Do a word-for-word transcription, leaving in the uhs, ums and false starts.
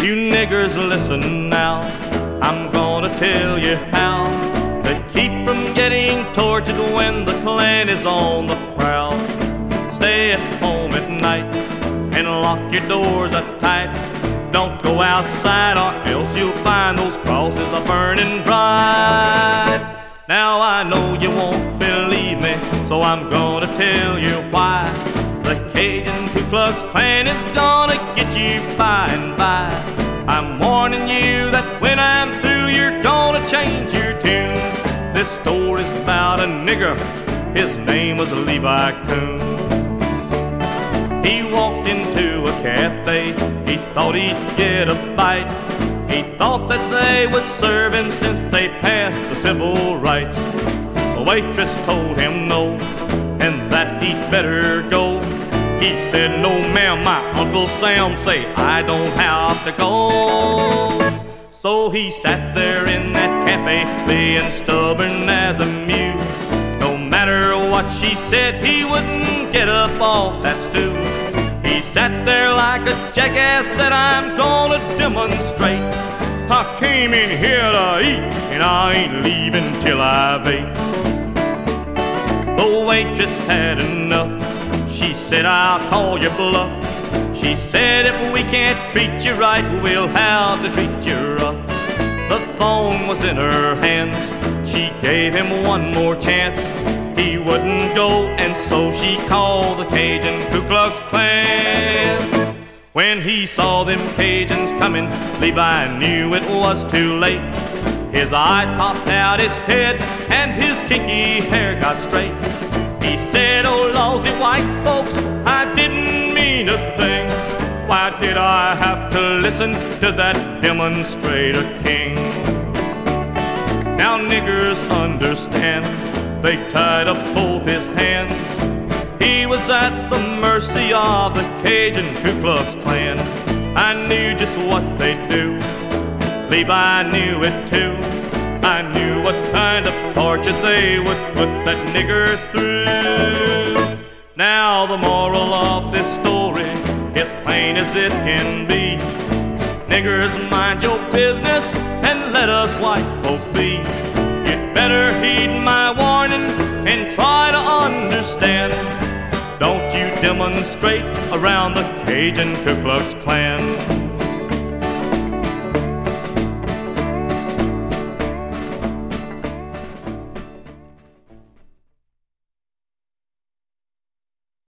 You niggers listen now, I'm gonna tell you how to keep from getting tortured when the Klan is on the prowl. Stay at home at night and lock your doors up tight. Don't go outside or else you'll find those crosses are burning bright. Now I know you won't believe me, so I'm gonna tell you why. The Cajun Ku Klux Klan is gonna get you by and by. I'm warning you that when I'm through, you're gonna change your tune. This story's about a nigger, his name was Levi Coon. He walked into a cafe, he thought he'd get a bite. He thought that they would serve him since they passed the civil rights. The waitress told him no, and that he'd better go. He said, no ma'am, my Uncle Sam say I don't have to go. So he sat there in that cafe, being stubborn as a mule. No matter what she said, he wouldn't get up off that stool. He sat there like a jackass, said I'm gonna demonstrate. I came in here to eat, and I ain't leaving till I've ate. The waitress had enough. She said, I'll call your bluff. She said, if we can't treat you right, we'll have to treat you rough. The phone was in her hands. She gave him one more chance. He wouldn't go, and so she called the Cajun Ku Klux Klan. When he saw them Cajuns coming, Levi knew it was too late. His eyes popped out his head, and his kinky hair got straight. He said, oh, lousy white folks, I didn't mean a thing. Why did I have to listen to that demonstrator king? Now niggers understand, they tied up both his hands. He was at the mercy of the Cajun Ku Klux Klan. I knew just what they'd do, Levi knew it too. I knew what kind of torture they would put that nigger through. Now the moral of this story is plain as it can be. Niggers, mind your business and let us white folks be. You'd better heed my warning and try to understand. Don't you demonstrate around the Cajun Ku Klux Klan.